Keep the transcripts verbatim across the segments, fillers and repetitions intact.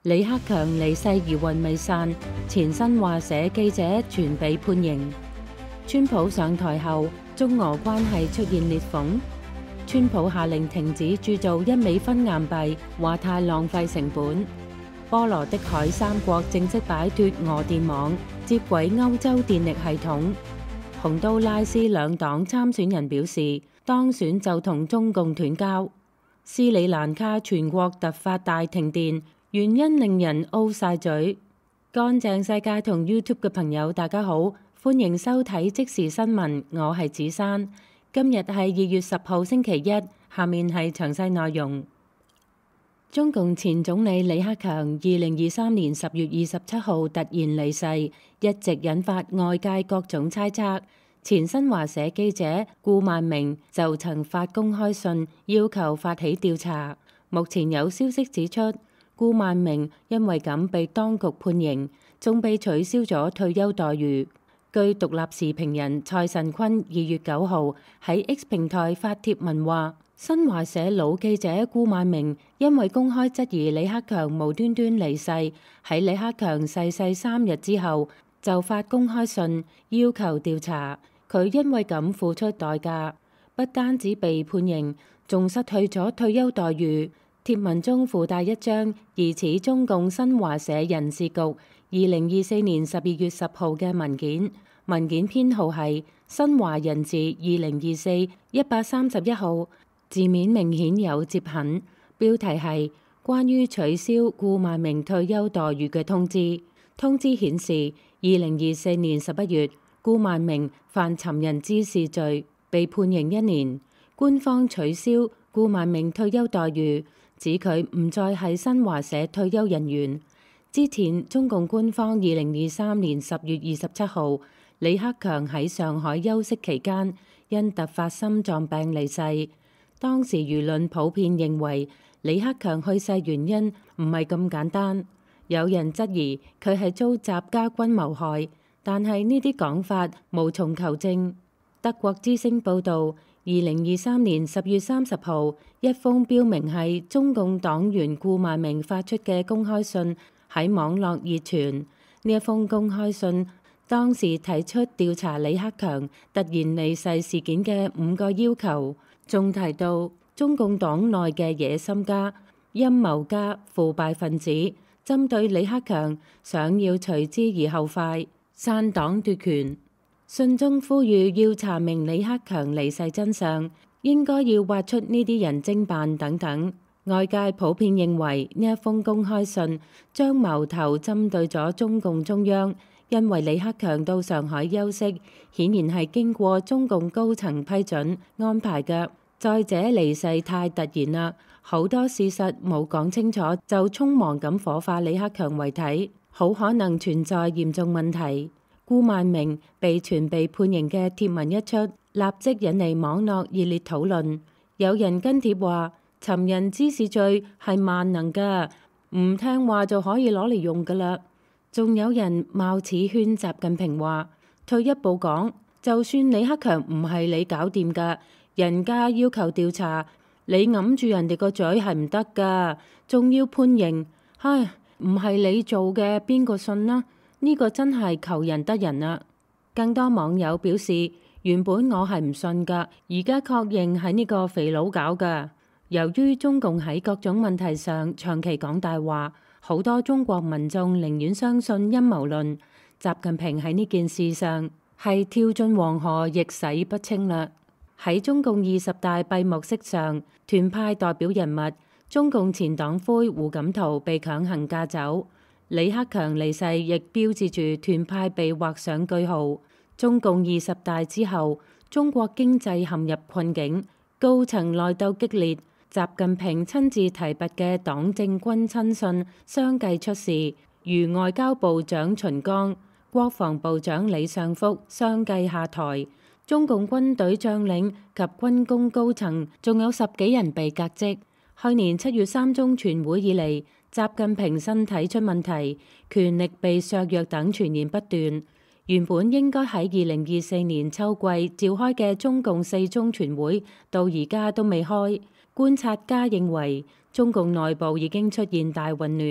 李克強離世疑雲未散，前新華社記者全被判刑。川普上台後，中俄關係出現裂縫。川普下令停止鑄造一美分硬幣，話太浪費成本。波羅的海三國正式擺脫俄電網，接軌歐洲電力系統。洪都拉斯兩黨參選人表示，當選就同中共斷交。斯里蘭卡全國突發大停電，原因令人 O 晒嘴。乾淨世界同 YouTube 嘅朋友，大家好，歡迎收睇即時新聞，我係子珊。今日係二月十號星期一，下面係詳細內容。中共前總理李克強二零二三年十月二十七號突然離世，一直引發外界各種猜測。前新華社記者顧萬明就曾發公開信要求發起調查。目前有消息指出，顧萬明因為咁被當局判刑，仲被取消咗退休待遇。據獨立時評人蔡慎坤二月九號喺 X 平台發帖文話，新華社老記者顧萬明因為公開質疑李克強無端端離世，喺李克強逝世三日之後就發公開信要求調查。佢因為咁付出代價，不單止被判刑，仲失去咗退休待遇。帖文中附帶一張疑似中共新華社人事局二零二四年十二月十號嘅文件，文件編號係新華人事二零二四一百三十一號，字面明顯有折痕，標題係關於取消顧萬明退休待遇嘅通知。通知顯示，二零二四年十一月，顧萬明犯尋釁滋事罪，被判刑一年。官方取消顧萬明退休待遇，指佢唔再係新華社退休人員。之前中共官方二零二三年十月二十七號，李克強喺上海休息期間因突發心臟病離世。當時輿論普遍認為李克強去世原因唔係咁簡單，有人質疑佢係遭習家軍謀害，但係呢啲講法無從求證。德國之聲報導，二零二三年十月三十號，一封標明係中共黨員顧萬明發出嘅公開信喺網絡熱傳。呢一封公開信當時提出調查李克強突然離世事件嘅五個要求，仲提到中共黨內嘅野心家、陰謀家、腐敗分子針對李克強，想要隨之而後快，篡黨奪權。信中呼籲要查明李克強離世真相，應該要挖出呢啲人偵辦等等。外界普遍認為呢一封公開信將矛頭針對咗中共中央，因為李克強到上海休息，顯然係經過中共高層批准安排嘅。再者，離世太突然啦，好多事實冇講清楚就匆忙咁火化李克強遺體，好可能存在嚴重問題。顧萬明被傳被判刑嘅貼文一出，立即引嚟網絡熱烈討論。有人跟帖話：尋釁滋事罪係萬能㗎，唔聽話就可以攞嚟用㗎啦。仲有人貌似勸習近平話：退一步講，就算李克強唔係你搞掂㗎，人家要求調查，你揞住人哋個嘴係唔得㗎，仲要判刑。唉，唔係你做嘅，邊個信啦？呢個真係求人得人啦！更多網友表示，原本我係唔信㗎，而家確認係呢個肥佬搞㗎。由於中共喺各種問題上長期講大話，好多中國民眾寧願相信陰謀論。習近平喺呢件事上係跳進黃河亦洗不清啦。喺中共二十大閉幕式上，團派代表人物中共前黨魁胡錦濤被強行架走。李克強離世亦標誌住團派被畫上句號。中共二十大之後，中國經濟陷入困境，高層內鬥激烈。習近平親自提拔嘅黨政軍親信相繼出事，如外交部長秦剛、國防部長李尚福相繼下台。中共軍隊將領及軍工高層仲有十幾人被革職。去年七月三中全會以嚟，習近平身體出問題，權力被削弱等傳言不斷。原本應該喺二零二四年秋季召開嘅中共四中全會，到而家都未開。觀察家認為，中共內部已經出現大混亂，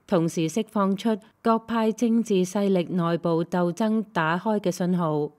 同時釋放出各派政治勢力內部鬥爭打開嘅信號。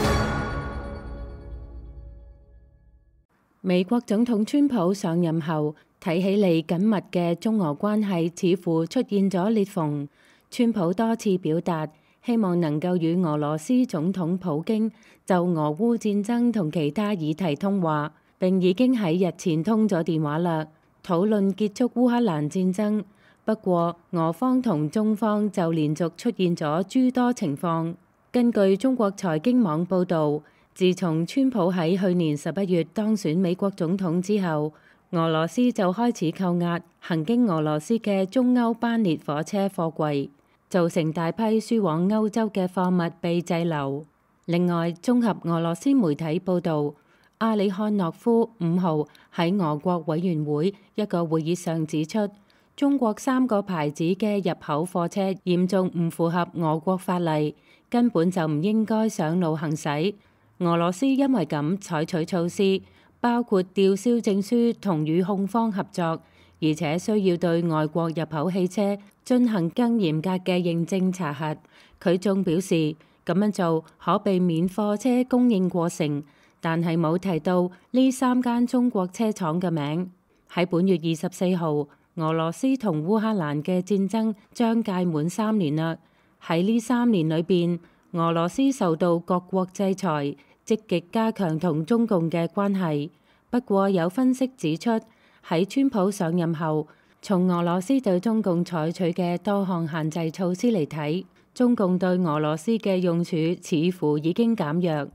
美國總統川普上任後，睇起嚟緊密嘅中俄關係似乎出現咗裂縫。川普多次表達希望能夠與俄羅斯總統普京就俄烏戰爭同其他議題通話，並已經喺日前通咗電話啦，討論結束烏克蘭戰爭。不過，俄方同中方就連續出現咗諸多情況。根據中國財經網報導，自從川普喺去年十一月當選美國總統之後，俄羅斯就開始扣押行經俄羅斯嘅中歐班列火車貨櫃，造成大批輸往歐洲嘅貨物被滯留。另外，綜合俄羅斯媒體報導，阿里漢諾夫五號喺俄國委員會一個會議上指出，中國三個牌子嘅入口貨車嚴重唔符合俄國法例，根本就唔應該上路行駛。俄羅斯因為咁採取措施，包括吊銷證書同與控方合作，而且需要對外國入口汽車進行更嚴格嘅認證查核。佢仲表示，咁樣做可避免貨車供應過剩，但係冇提到呢三間中國車廠嘅名。喺本月二十四號，俄羅斯同烏克蘭嘅戰爭將屆滿三年啦。喺呢三年裏邊，俄羅斯受到各國制裁，積極加強同中共嘅關係。不過有分析指出，喺川普上任後，從俄羅斯對中共採取嘅多項限制措施嚟睇，中共對俄羅斯嘅用處似乎已經減弱。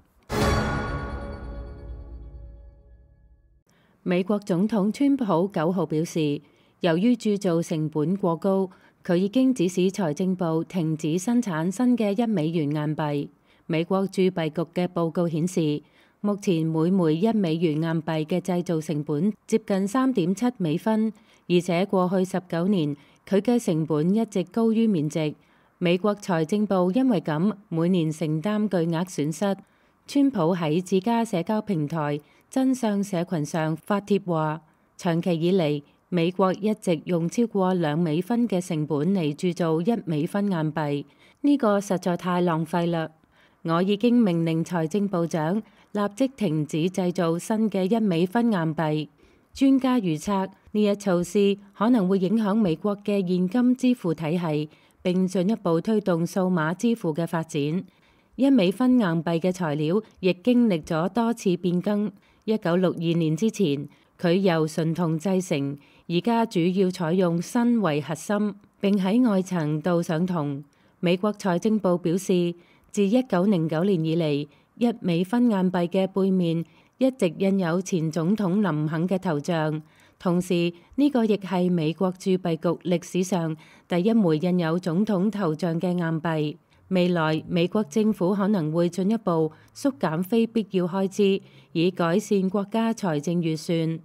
美國總統川普九號表示，由於鑄造成本過高，佢已經指使財政部停止生產新嘅一美元硬幣。美國鑄幣局嘅報告顯示，目前每枚一美元硬幣嘅製造成本接近三點七美分，而且過去十九年佢嘅成本一直高於面值。美國財政部因為咁每年承擔巨額損失。川普喺自家社交平台真相社群上發帖話，長期以嚟，美國一直用超過兩美分嘅成本嚟鑄造一美分硬幣，呢個實在太浪費啦！我已經命令財政部長立即停止製造新嘅一美分硬幣。專家預測呢一措施可能會影響美國嘅現金支付體系，並進一步推動數碼支付嘅發展。一美分硬幣嘅材料亦經歷咗多次變更。一九六二年之前，佢由純銅製成，而家主要採用砷為核心，並喺外層鍍上銅。美國財政部表示，自一九零九年以嚟，一美分硬幣嘅背面一直印有前總統林肯嘅頭像，同時呢個亦係美國鑄幣局歷史上第一枚印有總統頭像嘅硬幣。未來美國政府可能會進一步縮減非必要開支，以改善國家財政預算。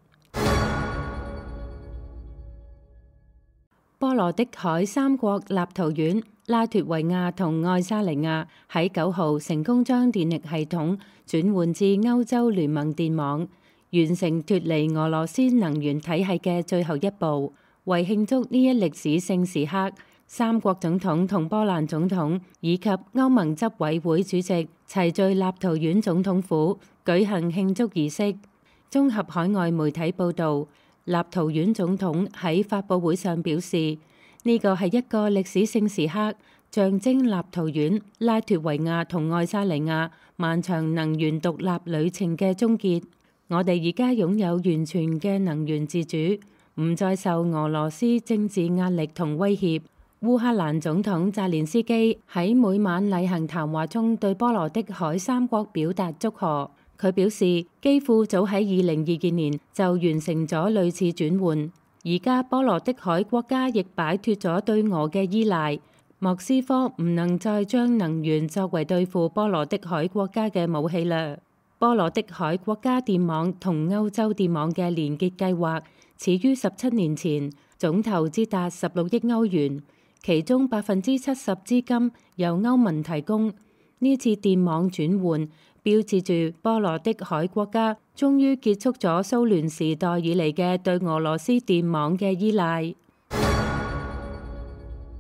波羅的海三國立陶宛、拉脫維亞同愛沙尼亞喺九號成功將電力系統轉換至歐洲聯盟電網，完成脫離俄羅斯能源體系嘅最後一步。為慶祝呢一歷史性時刻，三國總統同波蘭總統以及歐盟執委會主席齊聚立陶宛總統府舉行慶祝儀式。綜合海外媒體報導，立陶宛總統喺發佈會上表示，呢個係一個歷史性時刻，象徵立陶宛、拉脫維亞同愛沙尼亞漫長能源獨立旅程嘅終結。我哋而家擁有完全嘅能源自主，唔再受俄羅斯政治壓力同威脅。烏克蘭總統澤連斯基喺每晚例行談話中對波羅的海三國表達祝賀。佢表示，基輔早喺二零二二年就完成咗類似轉換，而家波羅的海國家亦擺脫咗對俄嘅依賴。莫斯科唔能再將能源作為對付波羅的海國家嘅武器啦。波羅的海國家電網同歐洲電網嘅連結計劃始於十七年前，總投資達十六億歐元。其中百分之七十資金由歐盟提供。呢次電網轉換標誌住波羅的海國家終於結束咗蘇聯時代以嚟嘅對俄羅斯電網嘅依賴。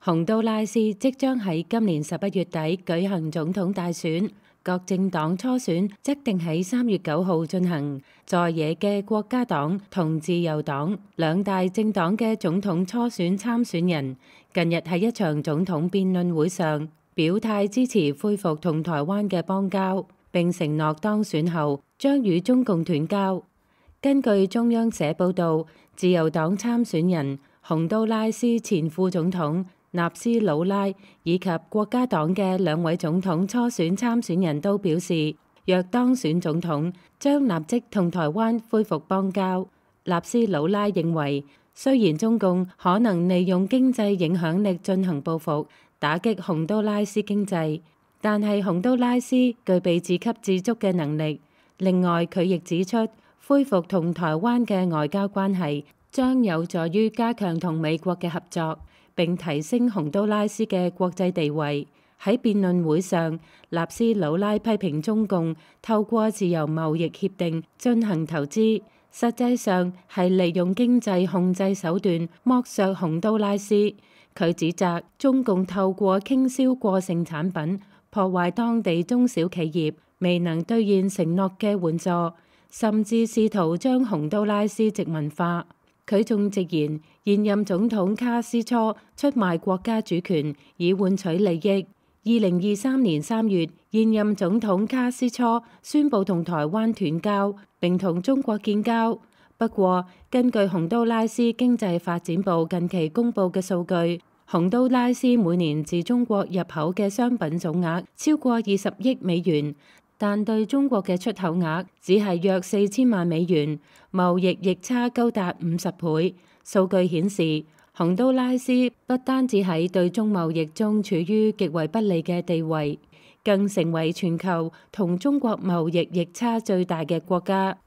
洪都拉斯即將喺今年十一月底舉行總統大選，各政黨初選則定喺三月九號進行。在野嘅國家黨同自由黨兩大政黨嘅總統初選參選人，近日喺一場總統辯論會上表態支持恢復同台灣嘅邦交，並承諾當選後將與中共斷交。根據中央社報導，自由黨參選人洪都拉斯前副總統納斯魯拉以及國家黨嘅兩位總統初選參選人都表示，若當選總統，將立即同台灣恢復邦交。納斯魯拉認為，雖然中共可能利用經濟影響力進行報復，打擊洪都拉斯經濟，但係洪都拉斯具備自給自足嘅能力。另外，佢亦指出，恢復同台灣嘅外交關係將有助於加強同美國嘅合作，並提升洪都拉斯嘅國際地位。喺辯論會上，納斯魯拉批評中共透過自由貿易協定進行投資，實際上係利用經濟控制手段剝削洪都拉斯。佢指責中共透過傾銷過剩產品，破壞當地中小企業未能兌現承諾嘅援助，甚至試圖將洪都拉斯殖民化。佢仲直言，現任總統卡斯初出賣國家主權以換取利益。二零二三年三月，現任總統卡斯初宣布同台灣斷交，並同中國建交。不過，根據洪都拉斯經濟發展部近期公布嘅數據，洪都拉斯每年自中國入口嘅商品總額超過二十億美元，但對中國嘅出口額只係約四千萬美元，貿易逆差高達五十倍。數據顯示，洪都拉斯不單止喺對中貿易中處於極為不利嘅地位，更成為全球同中國貿易逆差最大嘅國家。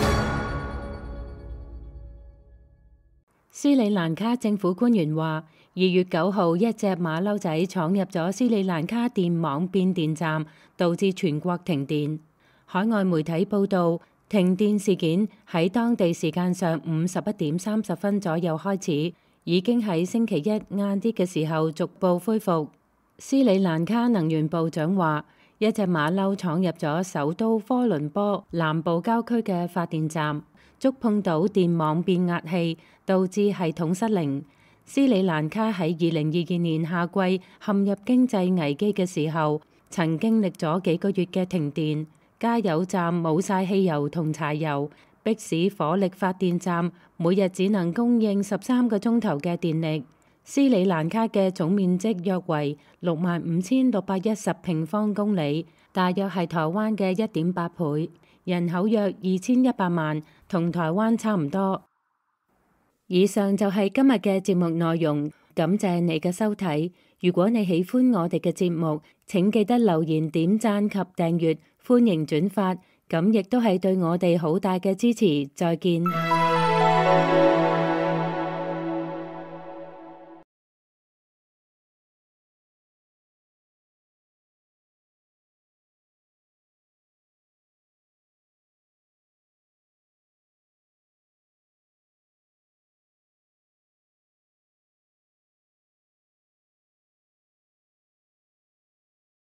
斯里蘭卡政府官員話，二月九號一隻馬騮仔闖入咗斯里蘭卡電網變電站，導致全國停電。海外媒體報導，停電事件喺當地時間上午十一點三十分左右開始，已經喺星期一晏啲嘅時候逐步恢復。斯里蘭卡能源部長話，一隻馬騮闖入咗首都科倫坡南部郊區嘅發電站，觸碰到電網變壓器，導致系統失靈。斯里蘭卡喺二零二二年夏季陷入經濟危機嘅時候，曾經歷咗幾個月嘅停電，加油站冇晒汽油同柴油，迫使火力發電站每日只能供應十三個鐘頭嘅電力。斯里蘭卡嘅總面積約為六萬五千六百一十平方公里，大約係台灣嘅一點八倍，人口約二千一百萬，同台灣差唔多。以上就係今日嘅節目內容，感謝你嘅收睇。如果你喜歡我哋嘅節目，請記得留言、點讚及訂閱，歡迎轉發，咁亦都係對我哋好大嘅支持。再見。